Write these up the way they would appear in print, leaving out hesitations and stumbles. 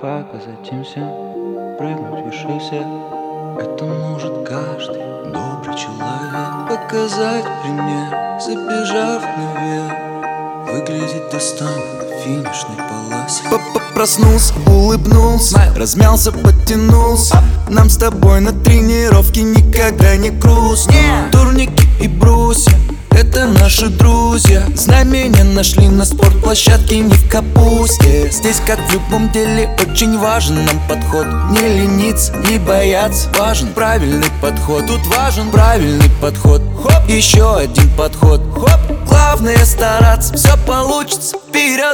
показать им всем, прыгнуть выше всех. Это может каждый добрый человек. Показать пример, забежав наверх, выглядеть достойно на финишной полосе. Проснулся, улыбнулся, размялся, подтянулся. Нам с тобой на тренировке никогда не грустно. Турники и брусья — это наши друзья. Знамения нашли на спортплощадке, не в капусте. Здесь, как в любом деле, очень важен нам подход. Не лениться, не бояться, важен правильный подход. Тут важен правильный подход. Хоп, еще один подход. Хоп, главное стараться, все получится, вперед.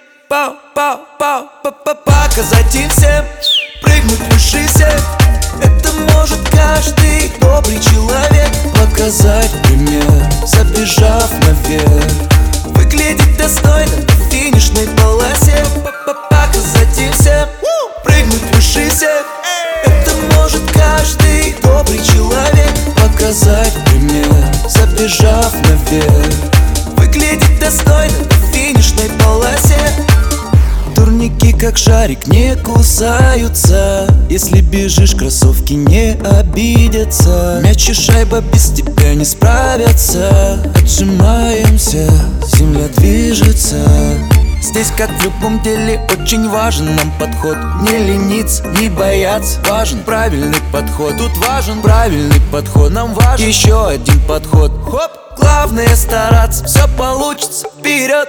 Показать им всем, прыгнуть выше всех. Это может каждый добрый человек. Показать пример, забежав наверх, выглядеть достойно на финишной полосе. Показать им всем, прыгнуть выше всех. Это может каждый добрый человек. Показать пример, забежав наверх, выглядеть достойно на финишной полосе. Турники, как шарик, не кусаются. Если бежишь, кроссовки не обидятся. Мяч и шайба без тебя не справятся. Отжимаемся, земля движется. Здесь, как в любом деле, очень важен нам подход. Не лениться, не бояться, важен правильный подход. Тут важен правильный подход, нам важен еще один подход. Хоп, главное стараться, все получится, вперед.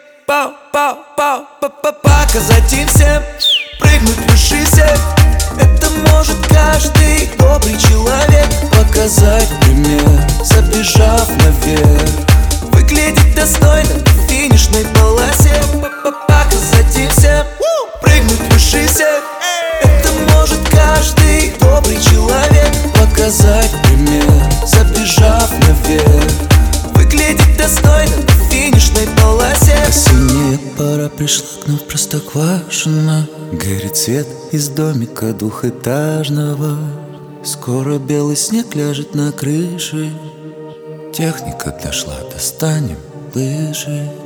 Показать им всем, прыгнуть выше всех. Это может каждый добрый человек. Показать пример, забежав наверх, выглядеть достойно на финишной полосе. Показать им всем, прыгнуть выше всех. Это может каждый добрый человек. Показать пример, забежав наверх, выглядеть достойно на финишной полосе. Осенняя пора пришла к нам в Простоквашино. Горит свет из домика двухэтажного. Скоро белый снег ляжет на крыше. Техника дошла, достанем лыжи.